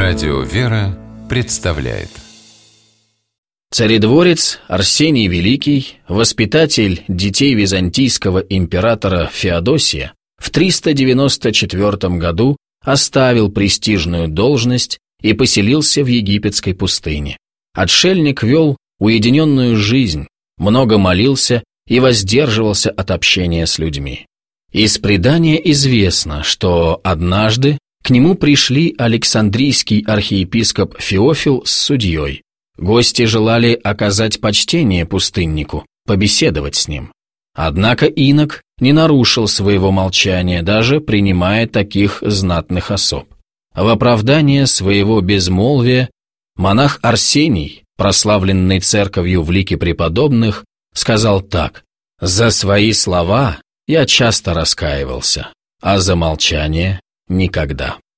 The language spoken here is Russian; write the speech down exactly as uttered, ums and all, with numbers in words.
Радио «Вера» представляет. Царедворец Арсений Великий, воспитатель детей византийского императора Феодосия, в триста девяносто четвёртом году оставил престижную должность и поселился в египетской пустыне. Отшельник вел уединенную жизнь, много молился и воздерживался от общения с людьми. Из предания известно, что однажды к нему пришли Александрийский архиепископ Феофил с судьей. Гости желали оказать почтение пустыннику, побеседовать с ним. Однако инок не нарушил своего молчания, даже принимая таких знатных особ. В оправдание своего безмолвия монах Арсений, прославленный церковью в лике преподобных, сказал так: «За свои слова я часто раскаивался, а за молчание никогда».